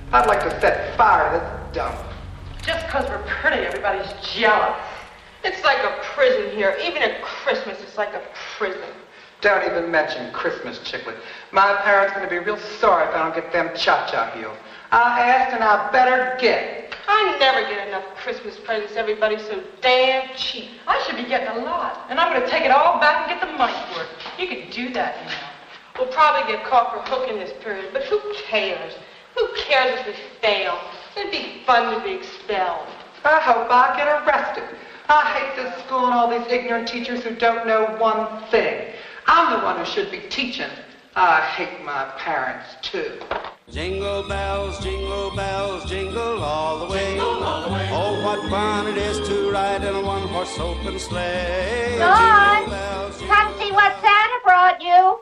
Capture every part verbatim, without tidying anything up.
I'd like to set fire to this dump. Just because we're pretty, everybody's jealous. It's like a prison here. Even at Christmas, it's like a prison. Don't even mention Christmas, Chicklet. My parents are going to be real sorry if I don't get them cha-cha heels. I asked and I better get. I never get enough Christmas presents. Everybody's so damn cheap. I should be getting a lot, and I'm going to take it all back and get the money for it. You can do that, you know. We'll probably get caught for hooking this period, but who cares? Who cares if we fail? It'd be fun to be expelled. I hope I get arrested. I hate this school and all these ignorant teachers who don't know one thing. I'm the one who should be teaching. I hate my parents, too. Jingle bells, jingle bells, jingle all the way. Jingle all the way. Oh, what fun it is to ride in a one-horse open sleigh. Dawn, Jingle bells, jingle come see what Santa brought you.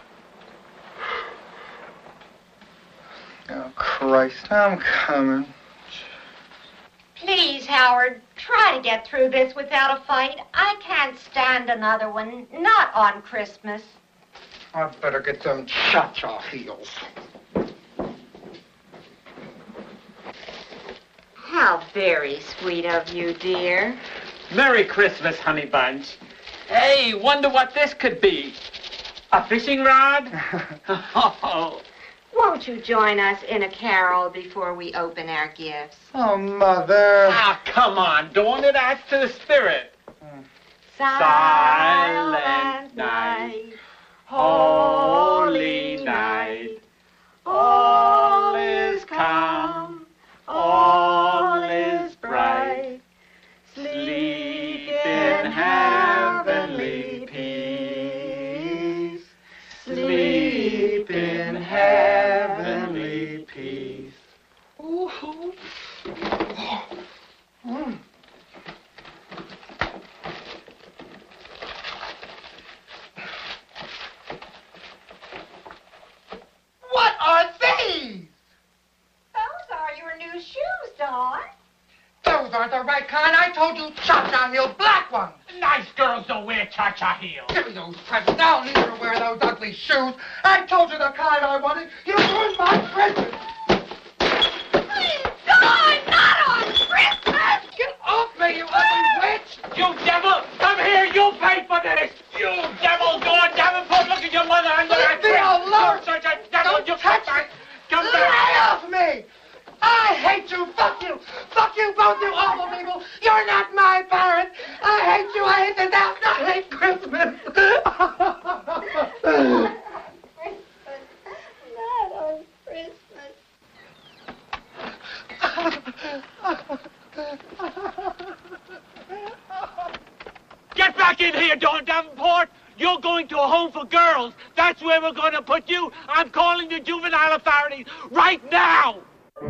Oh, Christ, I'm coming. Please, Howard, try to get through this without a fight. I can't stand another one, not on Christmas. I'd better get them cha-cha heels. How very sweet of you, dear. Merry Christmas, honey bunch. Hey, wonder what this could be. A fishing rod? Oh. Won't you join us in a carol before we open our gifts? Oh, Mother. Ah, come on, don't it adds to the spirit? Silent night, holy night, all is calm, all is bright. Sleep in heavenly peace. Sleep in heavenly peace. Ooh. Mm. What are these? those are your new shoes, Dawn. Those aren't the right kind. I told you cha-cha heel black ones. Nice girls don't wear cha-cha heels. Give me those presents. I'll never wear those ugly shoes. I told you the kind I wanted. You ruined my Christmas. Please, Dawn, not on Christmas! Get off me, you ugly witch. You devil! Come here, you'll pay for this! You devil, Dawn Davenport, look at your mother under that Leave me alone. You're such a devil, Don't you touch come me. back! Come Lay back! off me. I hate you. Fuck you. Fuck you both, you awful people. You're not my parents. I hate you. I hate the house. I hate Christmas. Not on Christmas. Get back in here, Dawn Davenport! You're going to a home for girls. That's where we're going to put you. I'm calling the juvenile authorities right now!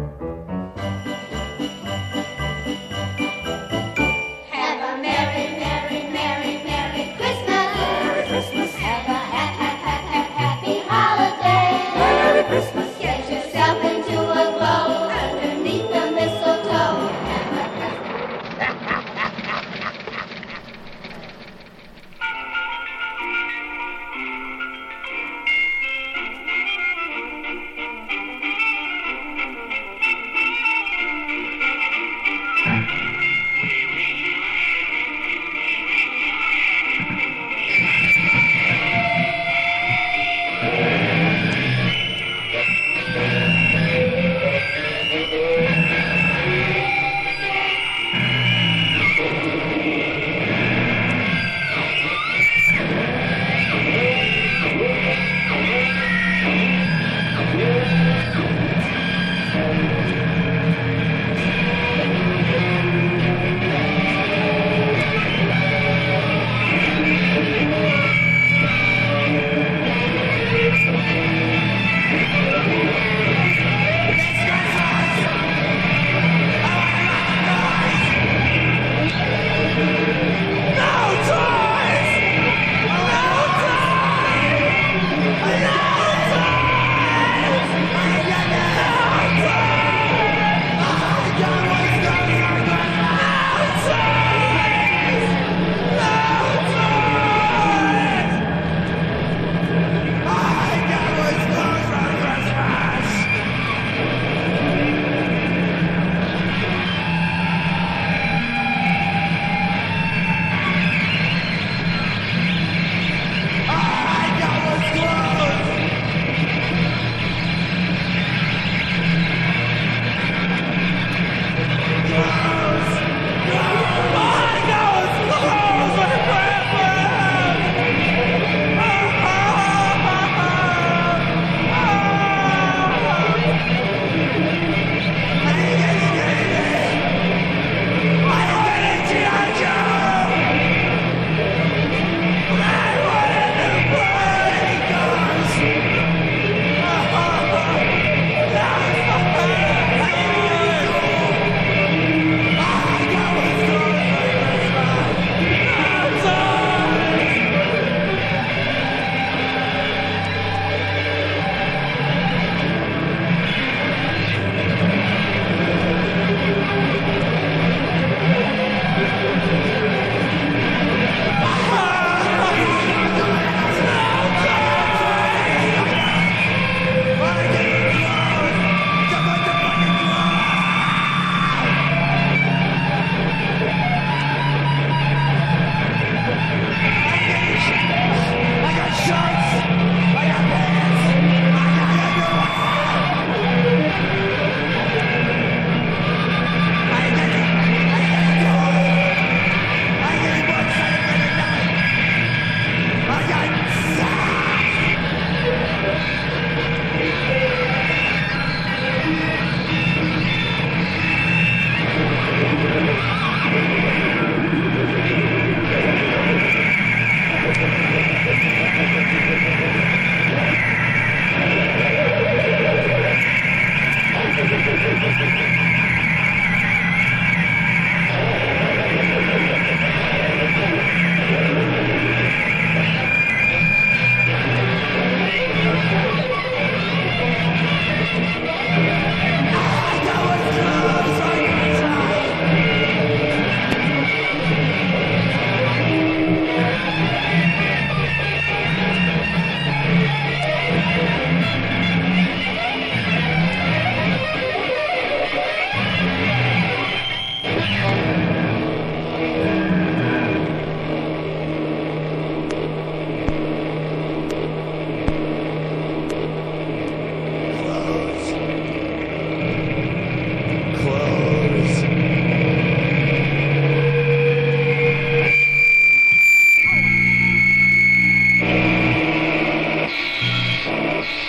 Have a merry, merry, merry, merry Christmas. Merry Christmas. Have a ha- ha- ha- ha- happy holiday. Merry Christmas. Get yourself into a glow underneath the mistletoe.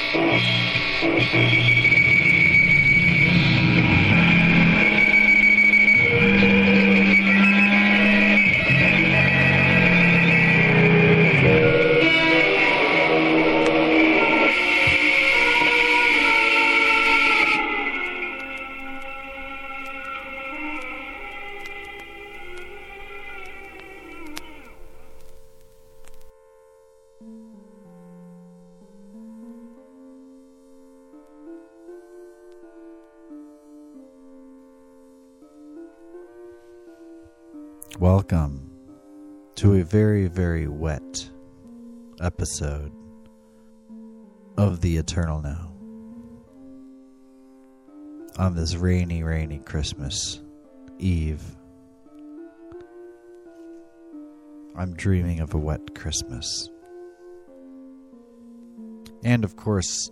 Welcome to a very, very wet episode of The Eternal Now. On this rainy, rainy Christmas Eve, I'm dreaming of a wet Christmas. And of course,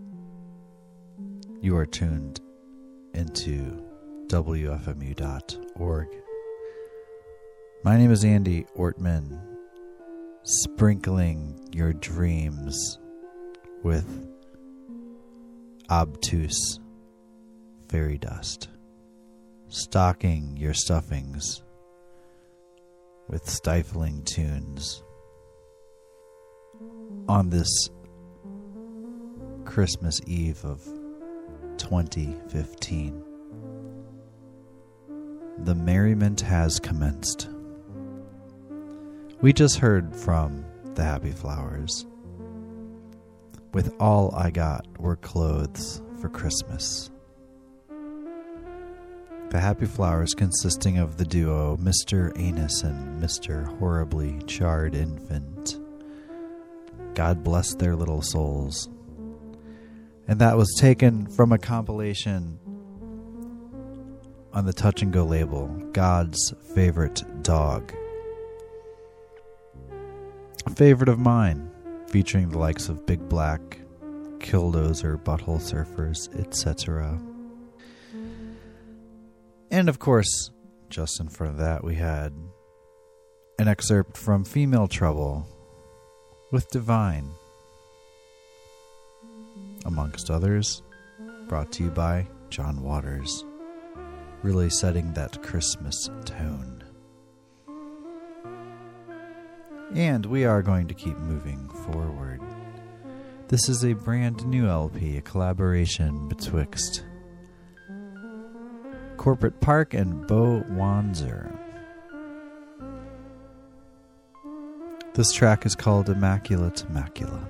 you are tuned into W F M U dot org. My name is Andy Ortman, sprinkling your dreams with obtuse fairy dust, stocking your stuffings with stifling tunes on this Christmas Eve of twenty fifteen. The merriment has commenced. We just heard from the Happy Flowers with All I Got Were Clothes for Christmas. The Happy Flowers, consisting of the duo Mister Anus and Mister Horribly Charred Infant. God bless their little souls. And that was taken from a compilation on the Touch and Go label, God's Favorite Dog. A favorite of mine, featuring the likes of Big Black, Killdozer, Butthole Surfers, et cetera. And of course, just in front of that, we had an excerpt from Female Trouble with Divine, amongst others, brought to you by John Waters, really setting that Christmas tone. And we are going to keep moving forward. This is a brand new L P, a collaboration betwixt Corporate Park and Bo Wanzer. This track is called Immaculate Macula.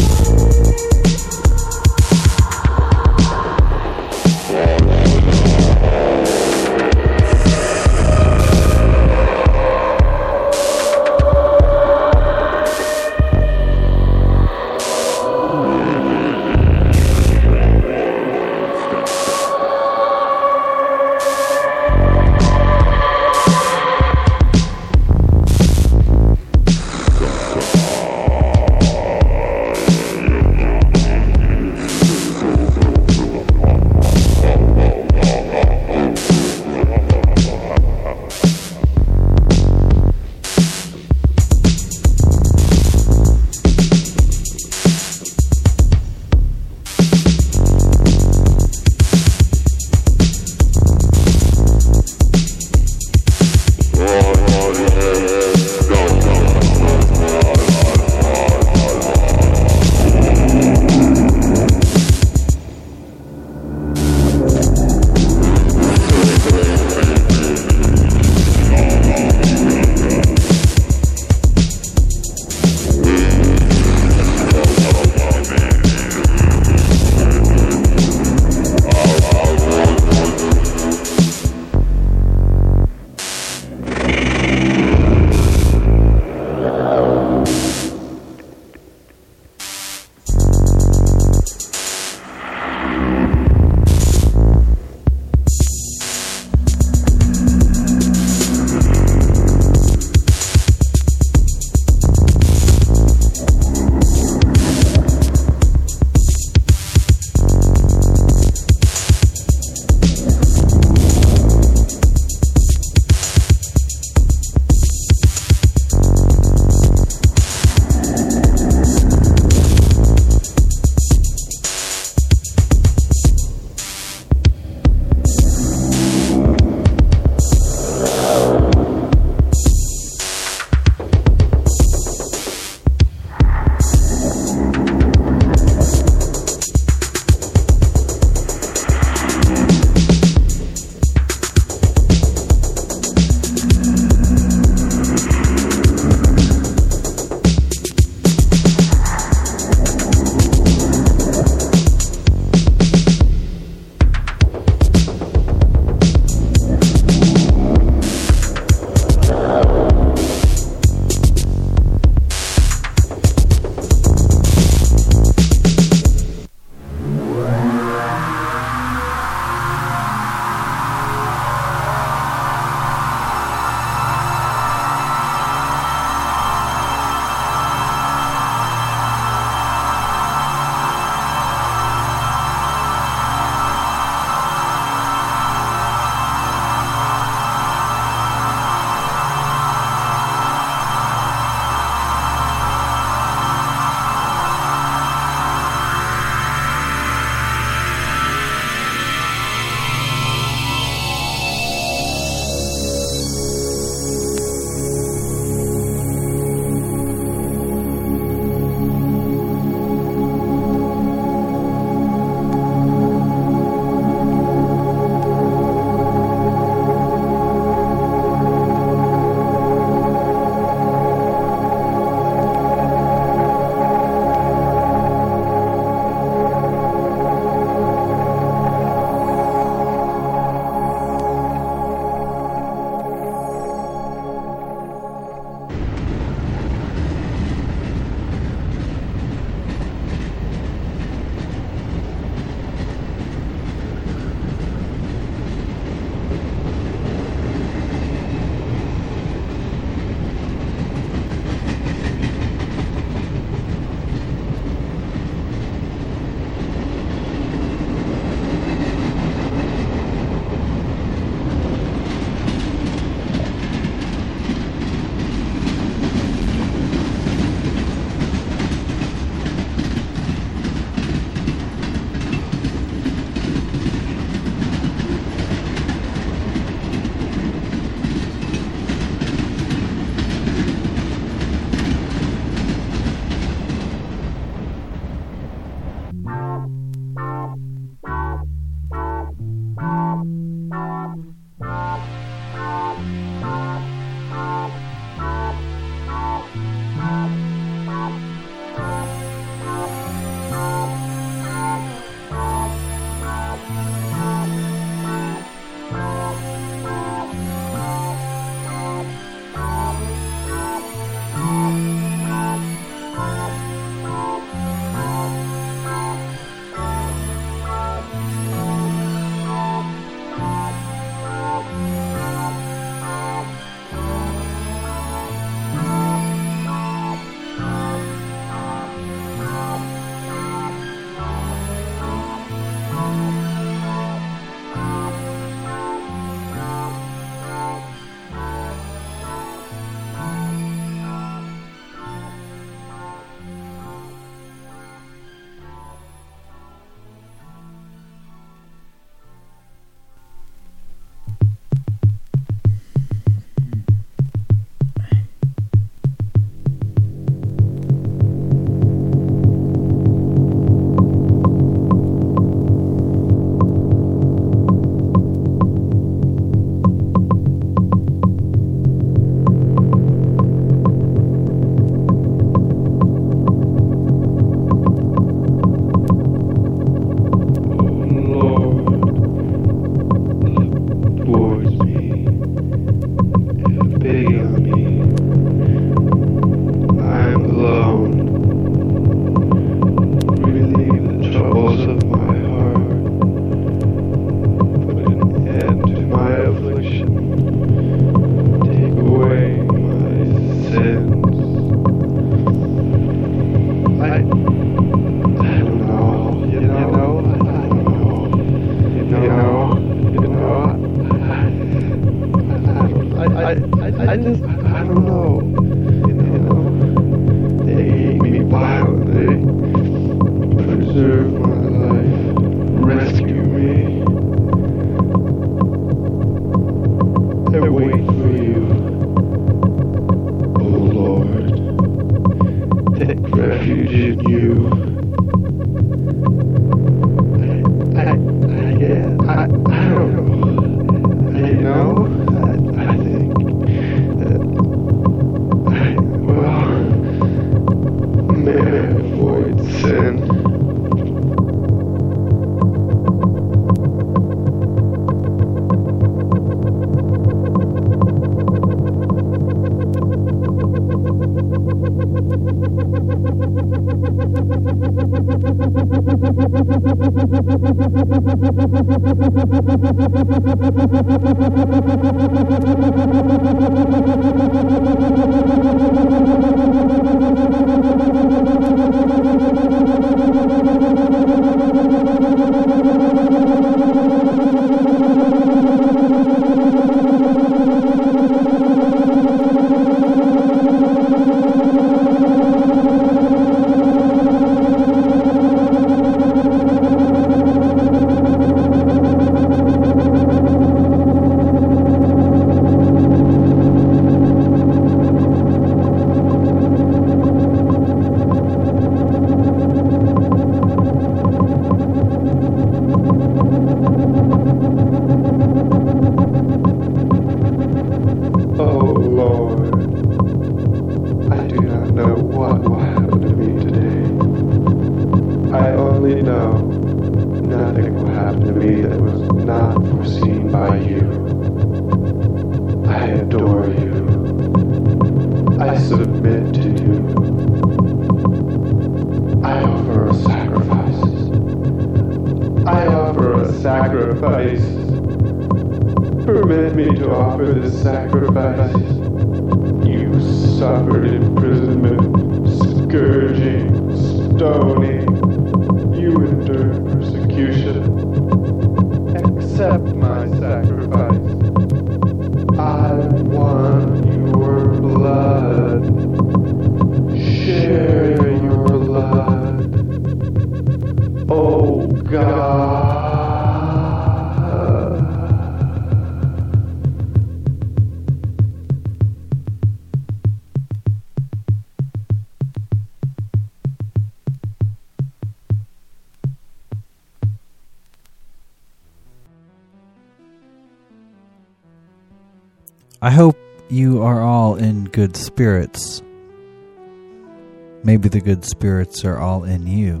I hope you are all in good spirits. Maybe the good spirits are all in you.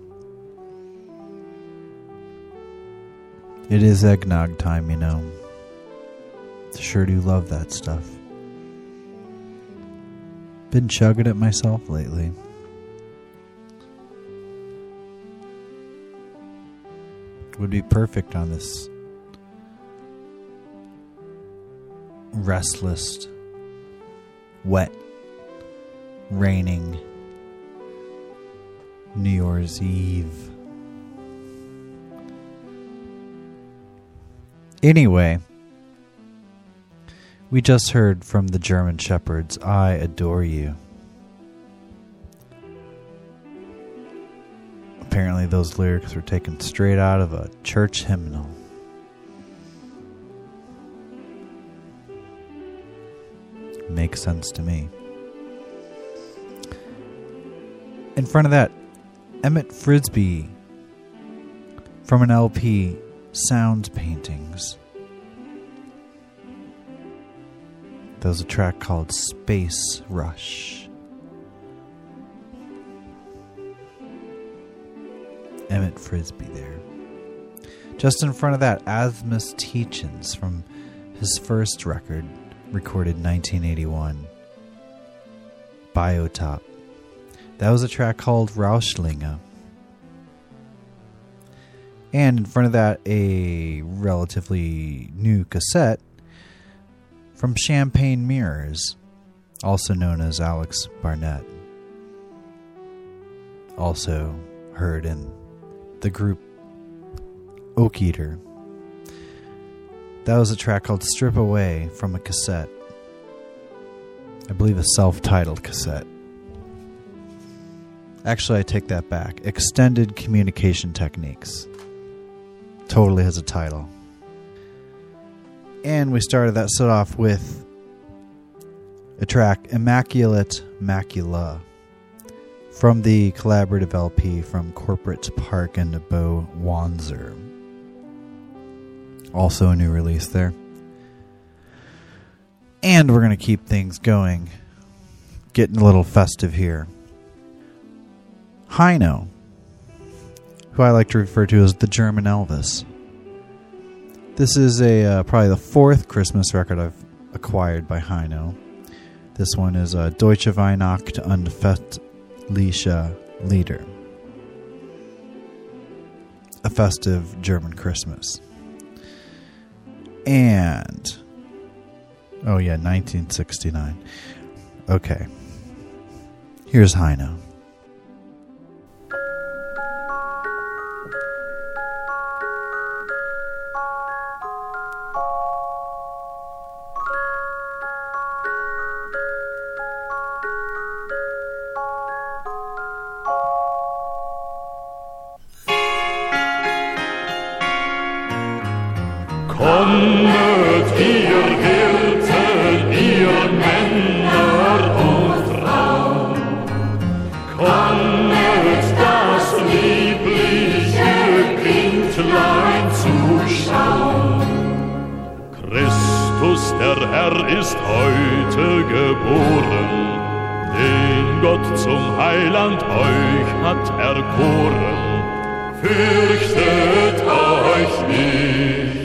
It is eggnog time, you know. Sure do love that stuff. Been chugging it myself lately. Would be perfect on this restless, wet, raining New Year's Eve. Anyway, we just heard from the German Shepherds, I Adore You. Apparently those lyrics were taken straight out of a church hymnal. Makes sense to me. In front of that, Emmett Frisby from an L P, Sound Paintings. There was a track called Space Rush. Emmett Frisby there. Just in front of that, Asmus Teach-ins from his first record, recorded nineteen eighty-one, Biotop. That was a track called Rauschlinge. And in front of that, a relatively new cassette from Champagne Mirrors, also known as Alex Barnett. Also heard in the group Oak Eater. That was a track called Strip Away from a cassette. I believe a self-titled cassette. Actually, I take that back. Extended Communication Techniques. Totally has a title. And we started that set off with a track, Immaculate Macula, from the collaborative L P from Corporate Park and Bo Wanzer. Also a new release there. And we're going to keep things going. Getting a little festive here. Heino, who I like to refer to as the German Elvis. This is a uh, probably the fourth Christmas record I've acquired by Heino. This one is uh, Deutsche Weihnacht und Festliche Lieder. A festive German Christmas. And, oh yeah, nineteen sixty-nine. Okay. Here's Heino. Kommet ihr Hirten, ihr Männer und Frauen, kommet das liebliche Kindlein zuschauen. Christus der Herr ist heute geboren, den Gott zum Heiland euch hat erkoren. Fürchtet euch nicht.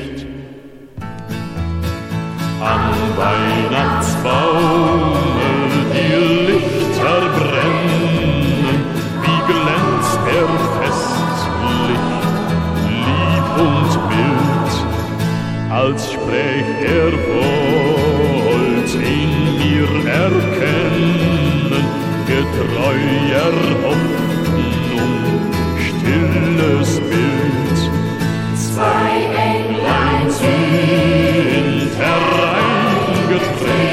Am Weihnachtsbaume die Lichter brennen, wie glänzt er festlich, lieb und mild, als spräch er, wollt ihn mir erkennen, getreuer Hoffnung, stilles Bild. Zwei Englein sind hereingetreten,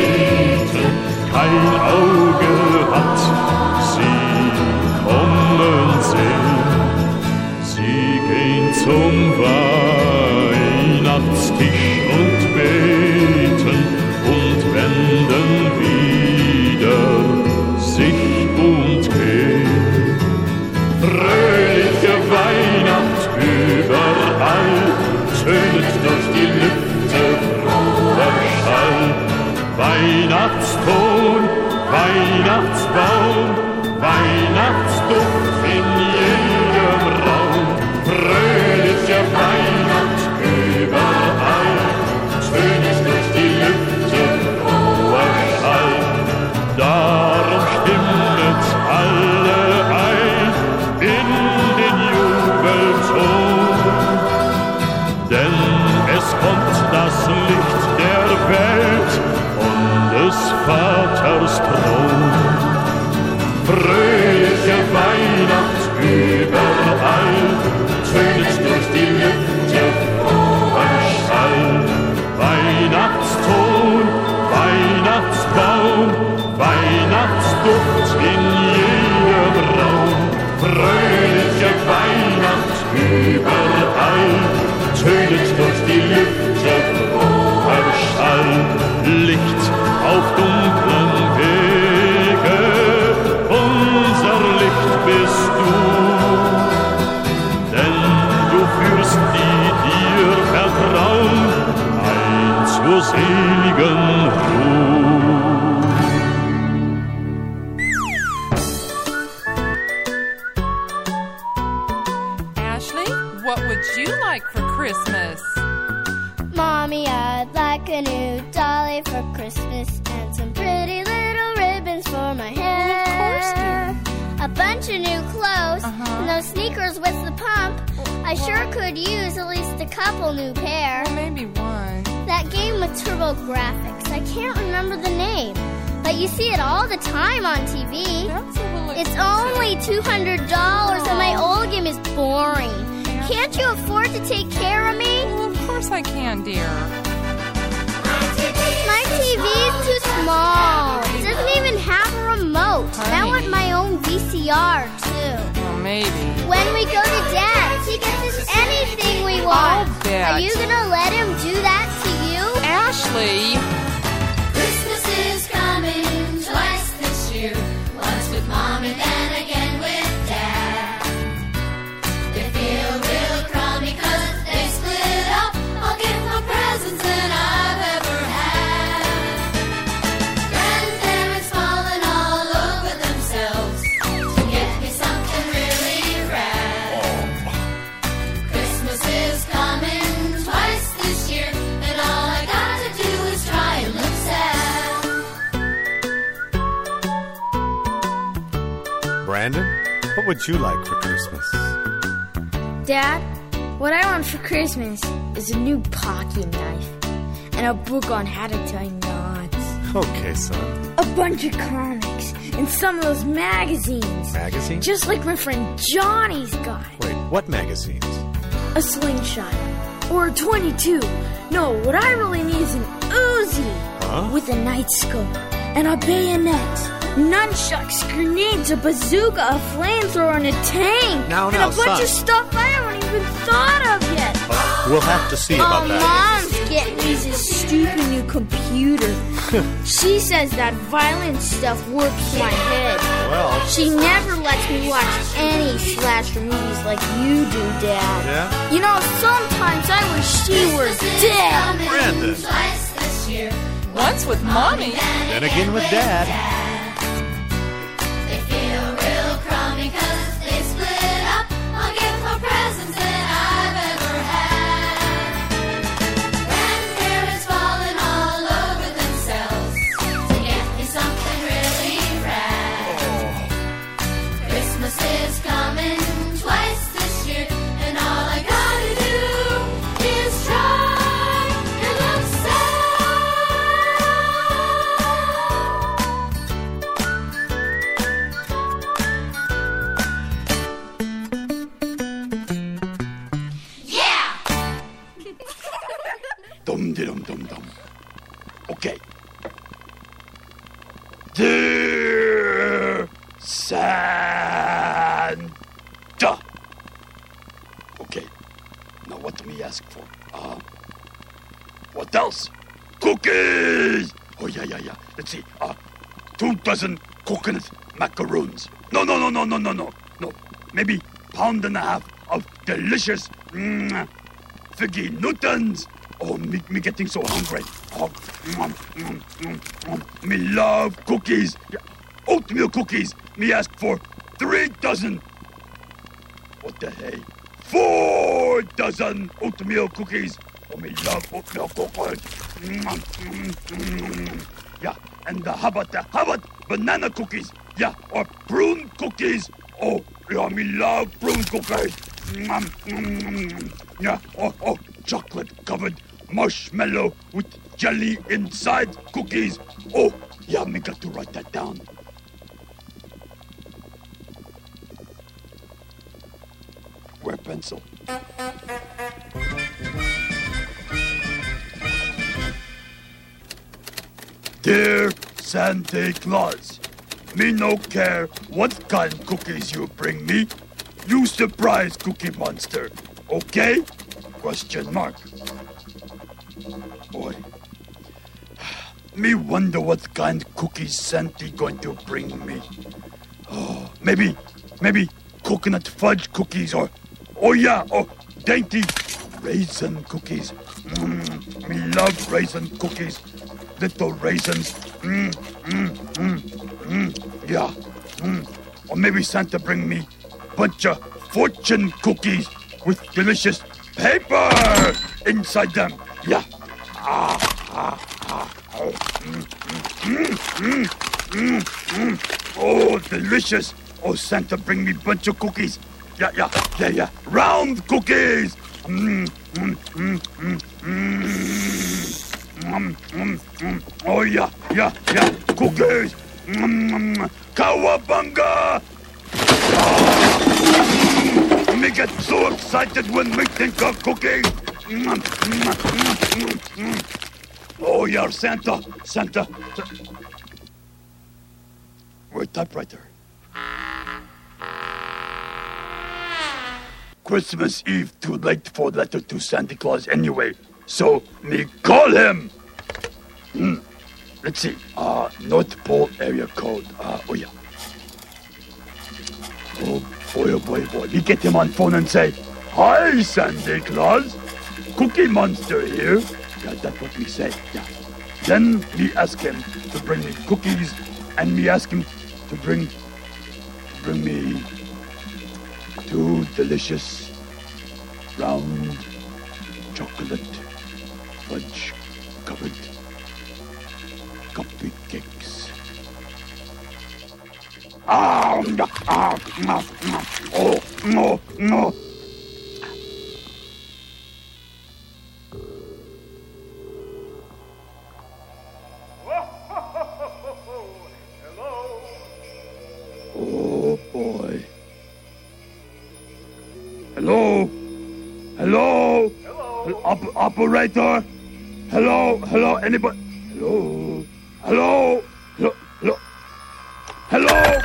kein Auge hat sie kommen sehen. Sie gehen zum Weihnachtstisch und beten und wenden wieder sich und gehen. Fröhliche Weihnacht überall, tönet durch die Lüfte froher Schall. Weihnachtston, Weihnachtsbaum, Weihnachtsduft in jedem Raum. Fröhliche Weihnacht überall, tönt durch die Lüfte froher Schall. Darum stimmet alle ein in den Jubelton, denn es kommt das Licht der Welt von des Vaters Thron. Fröhliche Weihnacht überall, tönt durch die Lüfte froher Schall. Weihnachtston, Weihnachtsbaum, Weihnachtsduft in jedem Raum. Fröhliche Weihnacht überall, tönt durch die Lüfte froher Schall. Licht auf dunklen Wege, unser Licht bist du, denn du führst die dir vertrauen ein zur seligen Ruhe. Ashley, what would you like for Christmas? Mommy, I'd like a new dolly for Christmas and some pretty little ribbons for my hair. Of course, dear. A bunch of new clothes Uh-huh. and those sneakers with the pump. I sure could use at least a couple new pair. Well, maybe one. That game with Turbo Graphics, I can't remember the name, but you see it all the time on T V. That's a little It's expensive. only two hundred dollars and my old game is boring. Can't you afford to take care of me? Well, of course I can, dear. My T V is too small. It doesn't even have a remote. And I Honey. want my own V C R, too. Well, maybe. When we go to Dad's, he gets us anything we want. I'll bet. Are you gonna let him do that to you? Ashley! Christmas is coming twice this year. Once with Mom and then again with Dad. They feel real crummy 'cause they split up. I'll give more presents than I've ever had. Grandparents falling all over themselves to get me something really rad. Christmas is coming twice this year, and all I gotta do is try and look sad. Brandon, what would you like for Christmas? Dad, what I want for Christmas is a new pocket knife and a book on how to tie knots. Okay, son. A bunch of comics and some of those magazines. Magazines? Just like my friend Johnny's got. Wait, what magazines? A slingshot. Or a twenty-two. No, what I really need is an Uzi. Huh? With a night scope and a bayonet. Nunchucks, grenades, a bazooka, a flamethrower, and a tank. Now, and now, a bunch son. of stuff I haven't even thought of yet. We'll have to see about Oh, that. Mom's getting me this stupid new computer. She says that violent stuff works my head. Well, She never lets me watch any slasher movies like you do, Dad. yeah? You know, sometimes I wish she were dead. Brandon. Twice this year. Once with Mommy. Then again with Dad. They feel real crummy 'cause they split up. I'll give more presents than I've ever had. Grandparents falling all over themselves to get me something really rad. Christmas is coming twice this year, and all I gotta do is try and look Dum dum dum dum. Okay. Dear Santa. Okay. Now what do we ask for? Uh, what else? Cookies. Oh yeah yeah yeah. Let's see. Uh, two dozen coconut macaroons. No no no no no no no no. Maybe pound and a half of delicious mm, figgy Newtons. Oh, me, me getting so hungry. Oh, Mm, mm, mm, mm. Me love cookies. Yeah. Oatmeal cookies. Me ask for three dozen. What the hey? Four dozen oatmeal cookies. Oh, me love oatmeal cookies. Mm, mm, mm. Yeah, and uh, how about that? How about banana cookies? Yeah, or prune cookies. Oh, yeah, me love prune cookies. Mm, mm, mm. Yeah, oh, oh, chocolate-covered marshmallow with jelly inside cookies. Oh, yeah, me got to write that down. Where pencil? Dear Santa Claus, me no care what kind cookies you bring me. You surprise Cookie Monster, okay? Question mark. Boy, me wonder what kind cookies Santa going to bring me. Oh, maybe, maybe coconut fudge cookies or, oh yeah, or dainty raisin cookies. Mm, me love raisin cookies. Little raisins. Mm, mm, mm, mm, yeah. Mm. Or maybe Santa bring me bunch of fortune cookies with delicious paper inside them. Yeah. Ah, ah, ah. Oh, mm, mm, mm, mm, mm, mm. Oh, delicious. Oh, Santa bring me bunch of cookies. Yeah, yeah, yeah, yeah. Round cookies. Mm, mm, mm, mm, mm. Mm, mm, mm. Oh, yeah, yeah, yeah. Cookies. Mm, mm. Cowabunga. Ah. Me get so excited when we think of cookies. Mm, mm, mm, mm, mm. Oh, yeah, Santa, Santa. Where's typewriter? Christmas Eve too late for letter to Santa Claus anyway. So, me call him. Hmm. Let's see. Uh, North Pole area code. Uh, oh, yeah. Oh, boy, oh, boy, boy. Me get him on phone and say, hi, Santa Claus. Cookie Monster here. Yeah, that's what we say. Yeah. Then me ask him to bring me cookies, and me ask him to bring, bring me two delicious round chocolate fudge covered cupcakes. Ah, ah, ah, ah, oh, no, no. Oh, boy. Hello? Hello? Hello? Op- operator? Hello? Hello? Anybody? Hello? Hello? Hello? Hello? Hello?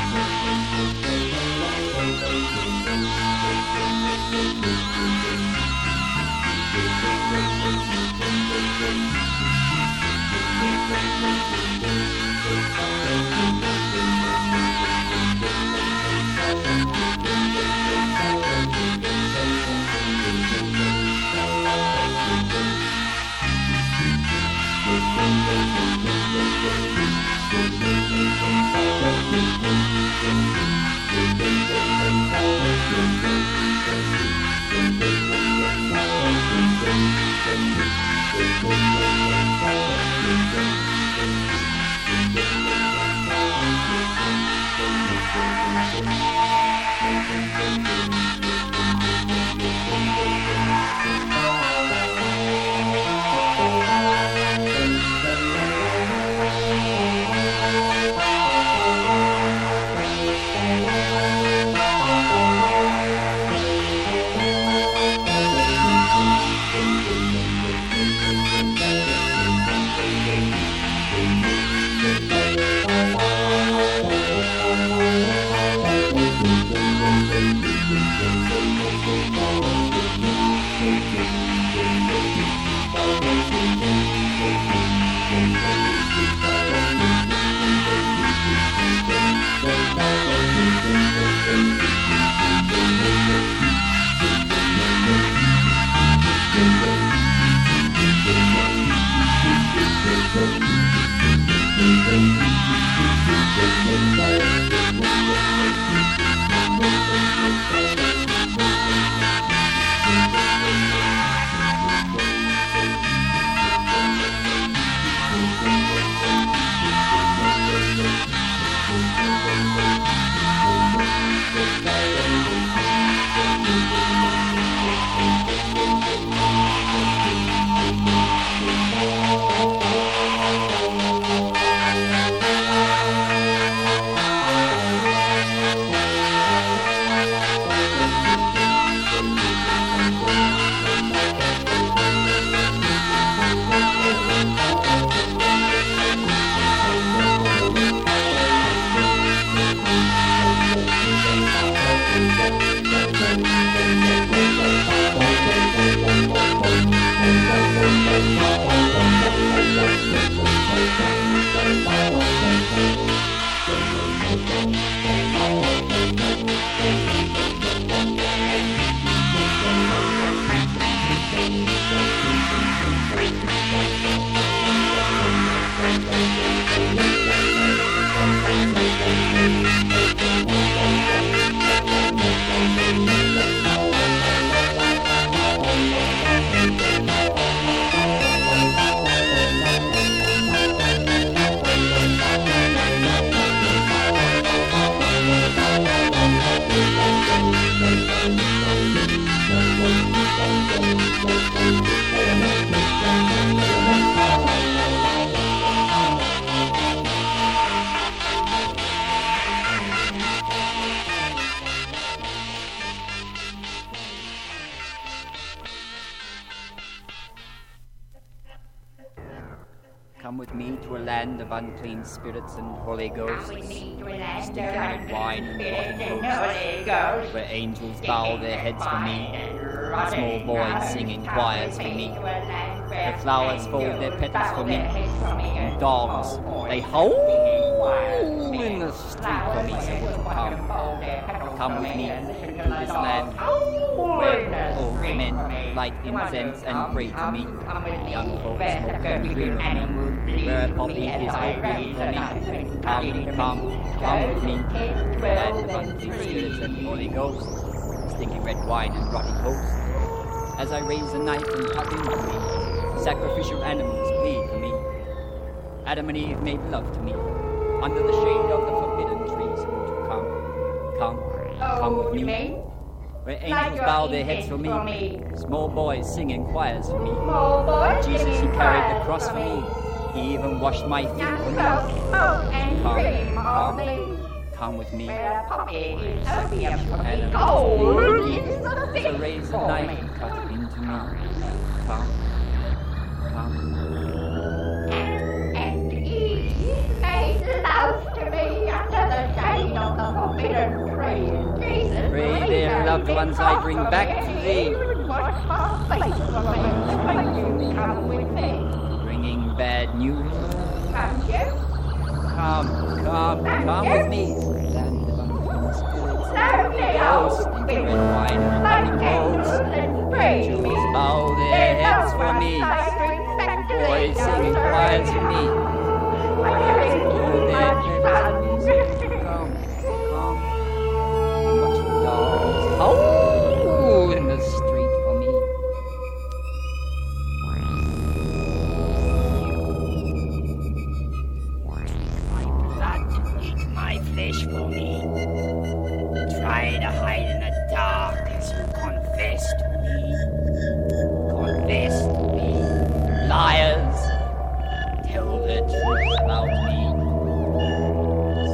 Thank you. Come with me to a land of unclean spirits and Holy Ghosts, stinking wine and rotten boats, where angels bow their heads for me, and small boys sing in choirs for me, where flowers fold their petals for me, and dogs, they howl in the street for me. So won't you come? Come with me to this land, where old men light incense and pray to me, young folks smoke and dream of me, where a poppy is open for me. Come, come, come with me to a land of unclean spirits and Holy Ghosts, stinking red wine and rotting hosts. As I raise a knife and cut into me, sacrificial animals plead for me. Adam and Eve made love to me, under the shade of the forbidden trees. Won't you come, come, come with me, where angels bow their heads for me, small boys sing in choirs for me. Jesus, he carried the cross for me, he even washed my feet for me. Come, come, come with me, and to raise a knife and cut it into me. Come, come. And Eve made love to me under the shade of the forbidden tree. Jesus, Pray, dear loved ones, I bring back to thee Bringing bad news. Come, come, come with me. Land of unclean spirits. Ghosts into red wine and running roads. Angels bow their heads for me. Boys singing choirs for me. Do their best. Come, come. Watch the dogs howl in the street for me. My flesh for me. Try to hide in the dark as you confess to me. Confess to me. Liars, tell the truth about me.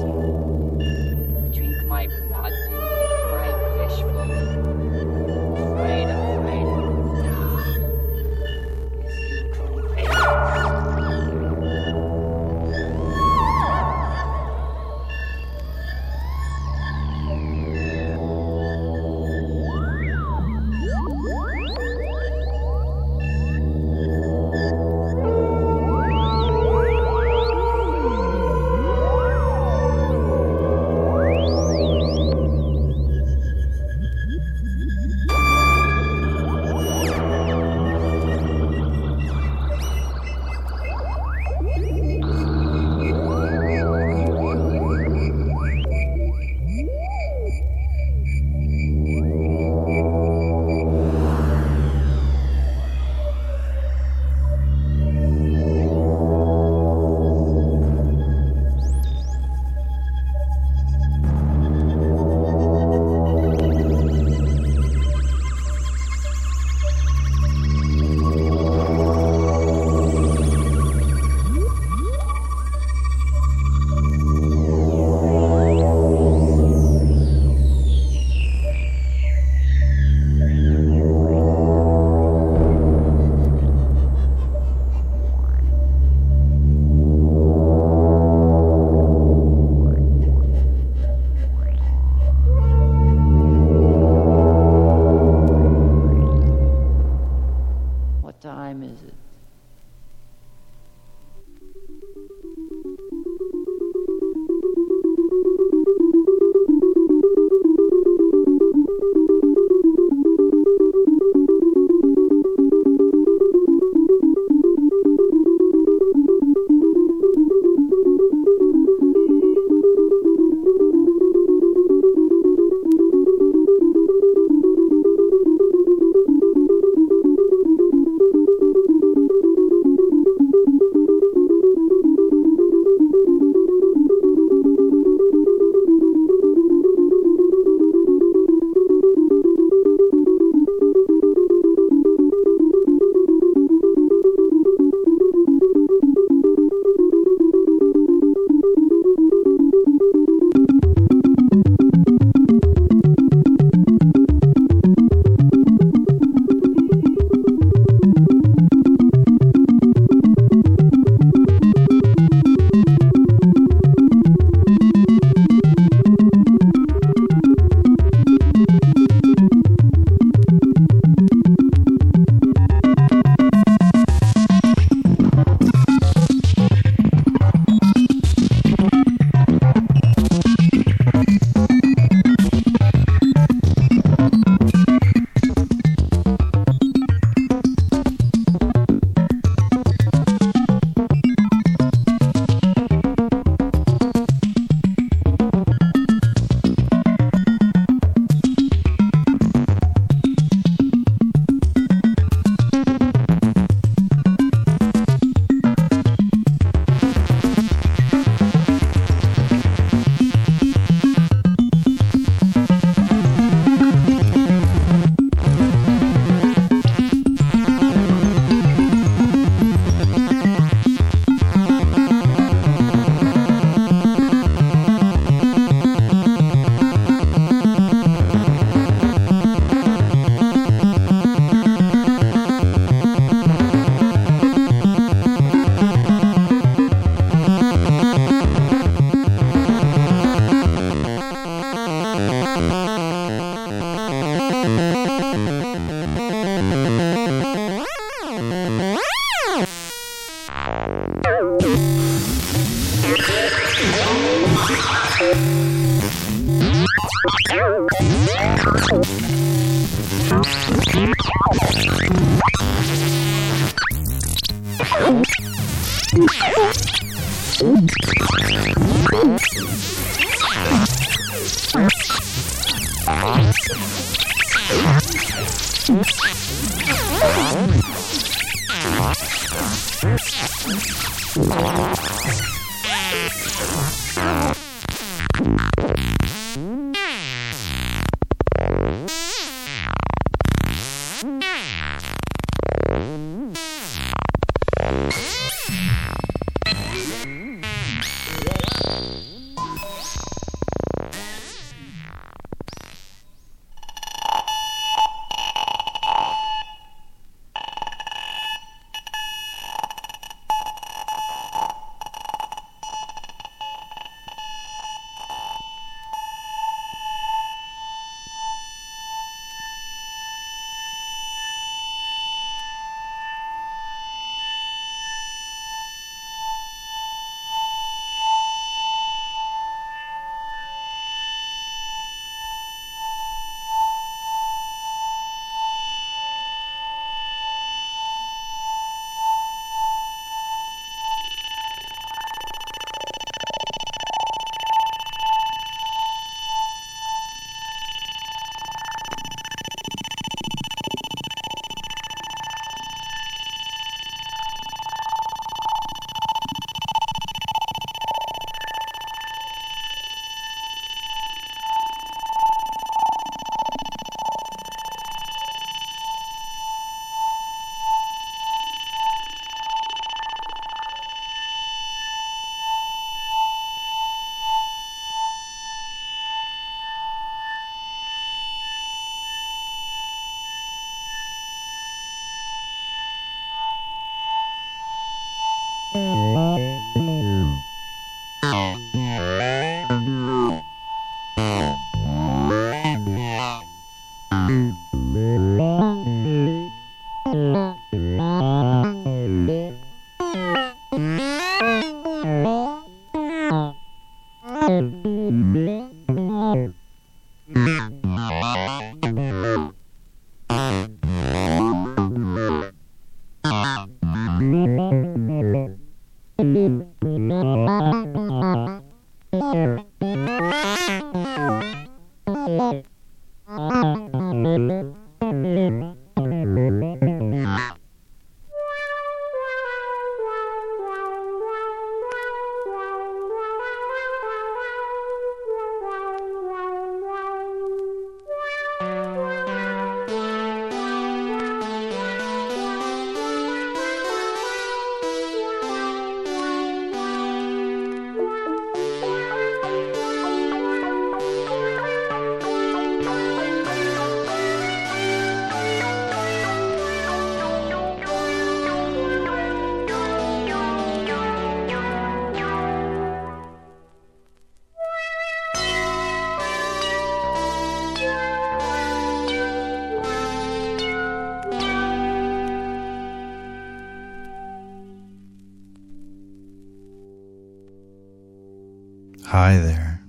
Hi there.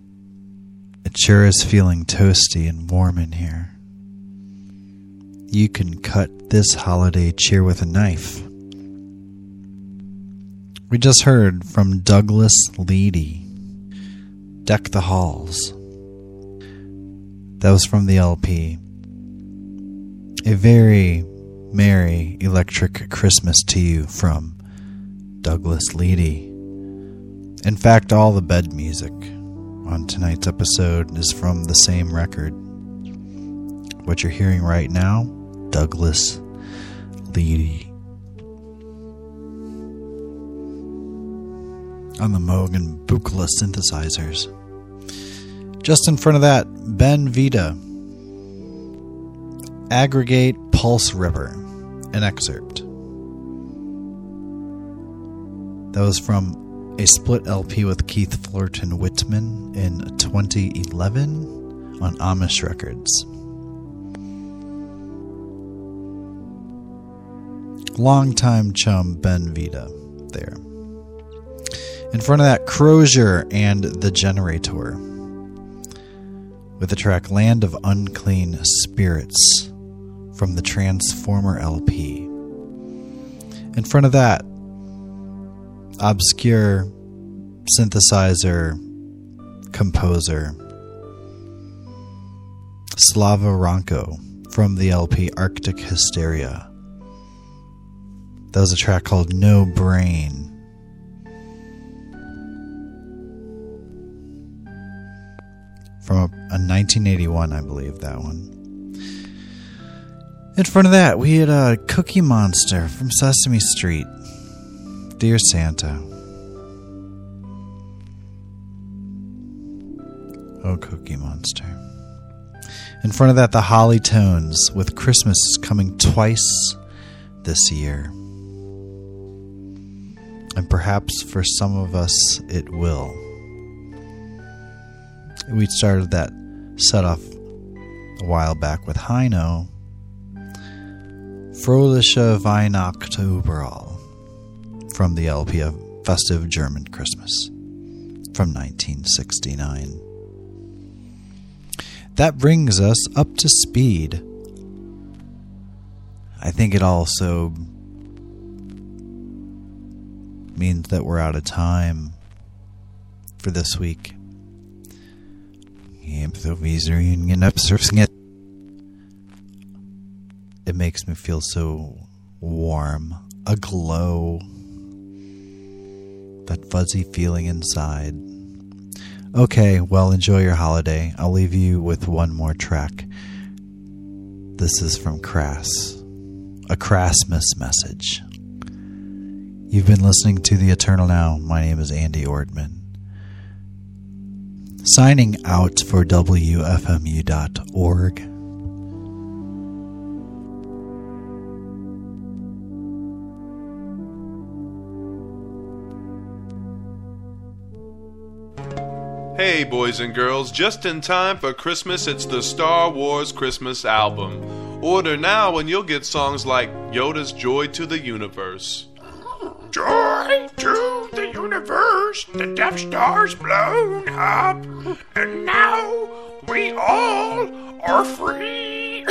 It sure is feeling toasty and warm in here. You can cut this holiday cheer with a knife. We just heard from Douglas Leedy, Deck the Halls. That was from the L P. A very merry electric Christmas to you from Douglas Leedy. In fact, all the bed music on tonight's episode is from the same record. What you're hearing right now, Douglas Leedy. On the Moog and Buchla synthesizers. Just in front of that, Ben Vita. Aggregate Pulse River. An excerpt. That was from a split L P with Keith Fullerton Whitman in twenty eleven on Amish Records. longtime chum Ben Vita there. In front of that, Crozier and the Generator with the track Land of Unclean Spirits from the Transformer L P. In front of that, obscure synthesizer composer Slava Ranko from the L P Arctic Hysteria. That was a track called No Brain. From a, a nineteen eighty-one, I believe, that one. In front of that, we had a Cookie Monster from Sesame Street. Dear Santa. Oh, Cookie Monster. In front of that, the Holly Tones with Christmas coming twice this year. And perhaps for some of us, it will. We started that set off a while back with Heino. Fröhliche Weihnacht überall from the L P of Festive German Christmas from nineteen sixty-nine. That brings us up to speed. I think it also means that we're out of time for this week. It makes me feel so warm, aglow, that fuzzy feeling inside. Okay, well, enjoy your holiday. I'll leave you with one more track. This is from Crass, a Crassmas message. You've been listening to The Eternal Now. My name is Andy Ortman. Signing out for W F M U dot org. Hey boys and girls, just in time for Christmas, it's the Star Wars Christmas album. Order now and you'll get songs like Yoda's Joy to the Universe. Joy to the universe, the Death Star's blown up, and now we all are free.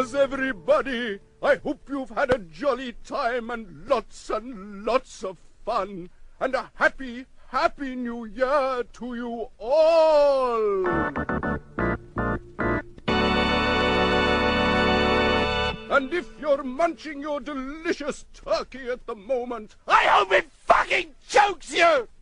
Christmas, everybody! I hope you've had a jolly time and lots and lots of fun. And a happy, happy new year to you all! And if you're munching your delicious turkey at the moment, I hope it fucking chokes you!